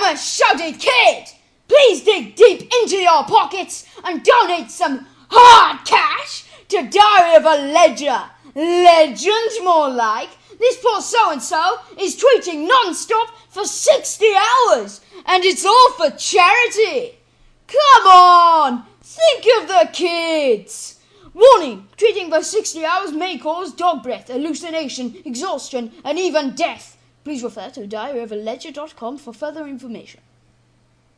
anonymous shouted kid, please dig deep into your pockets and donate some hard cash to Diary of a Ledger. Legend, more like. This poor so-and-so is tweeting non-stop for 60 hours, and it's all for charity. Come on, think of the kids. Warning, tweeting for 60 hours may cause dog breath, hallucination, exhaustion, and even death. Please refer to diaryofaledger.com for further information.